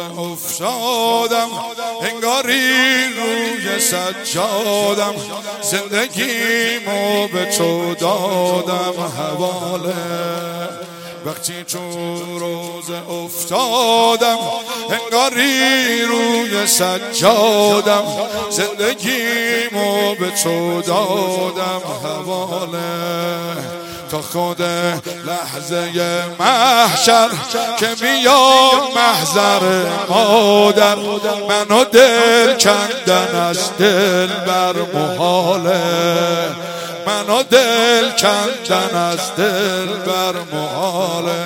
افتادم انگاری روی سجادم، زندگیمو به تو دادم حواله. وقتی تو روز افتادم انگاری روی سجادم، زندگیمو به تو دادم حواله. تا خود لحظه محشر که بیام محضر مادر، منو دل کندن از دل بر محاله، منو دل کندن از دل بر محاله.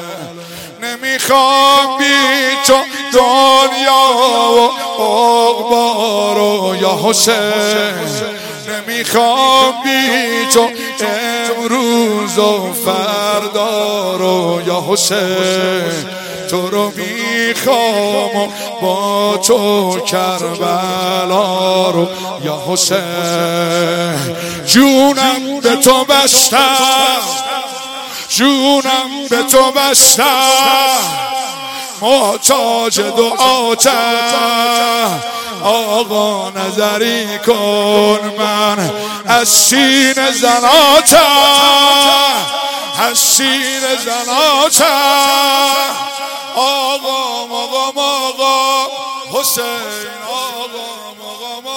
نمیخوام بی تو دنیا و عقبا رو یا حسین، نمیخوام بی تو امروز و فردا رو یا حسین. تو رو میخوام و با تو کربلا رو یا حسین. جونم به تو بستم، جونم به تو بستم، محتاج دعاتم. آقا نظری کن من از سینه زناتم، از سینه زناتم. آقا مقام آقا حسین، آقا مقام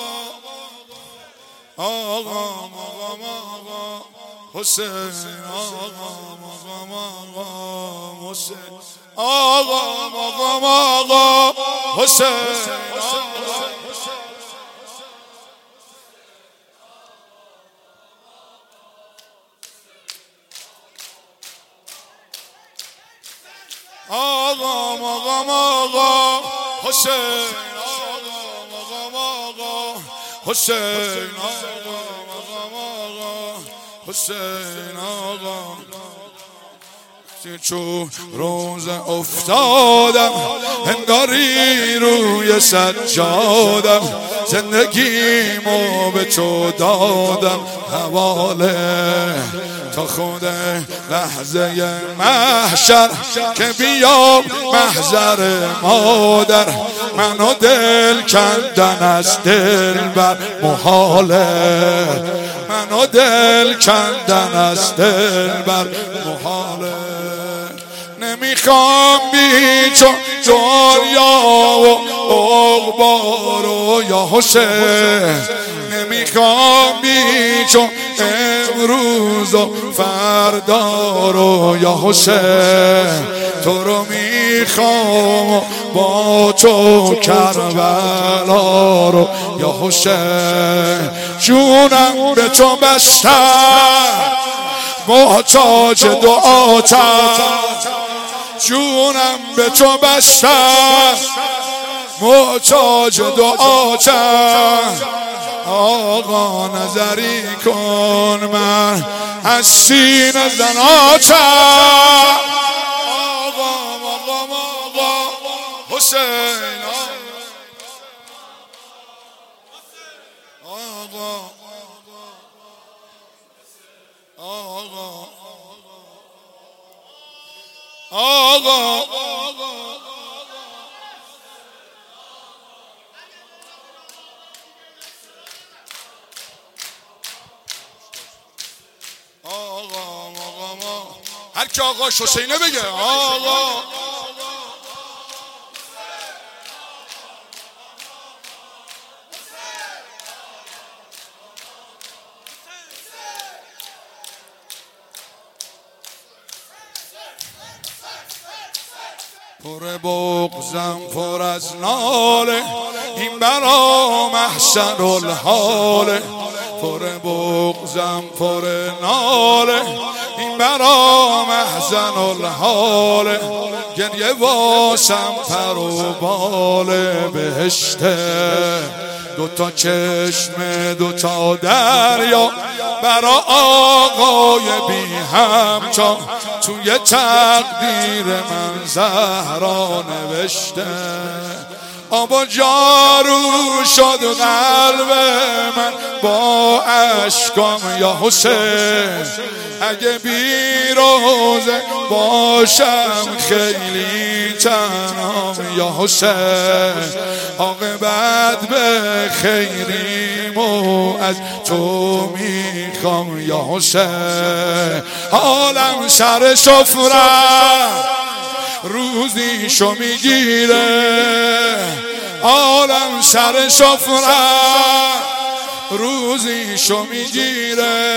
آقا، آقا مقام آقا حسین، آقا مقام آقا حسین، آقا مقام آقا حسین. آقا مقام آقا حسین، آقا مقام آقا حسین، آقا مقام آقا حسین، آقا. چو روز افتادم انگاری روی سجادم، زندگیمو به تو دادم حواله. تا خود لحظه محشر که بیام محضر مادر، منو دل کندن از دل بر محاله، منو دل کندن از دل بر محاله. نمیخوام بی تو دنیا و عقبا رو یا حسین، نمیخوام بی تو امروز و فردا رو یا حسین. تو رو میخوام با تو کربلا رو یا حسین. جونم به تو بستم، محتاج دعاتم. جونم به تو بستم، محتاج دعاتم. آقا نظری کن من از سینه زناتم. آقا مقام آقا حسین، آقا آقا هر کی آقا حسینه بگه آقا. پر بغضم پر از ناله، این برام احسن الحاله. پر بغضم پر ناله، این برام احسن الحاله. گریه واسم پر و بال بهشته، دوتا چشم دوتا دریا برا آقای بی همتا. توی تقدیر من زهرا نوشته، آبا جارو شد قلب من با اشکام یا حسین. اگه بیروزه باشم خیلی تنهام یا حسین. عاقبت به خیریم و از تو میخوام یا حسین. حالم سر سفره روزیشو میگیره، عالم سر سفره روزیشو میگیره.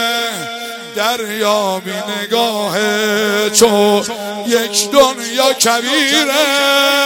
دریا بی نگاه تو یک دنیا کبیره.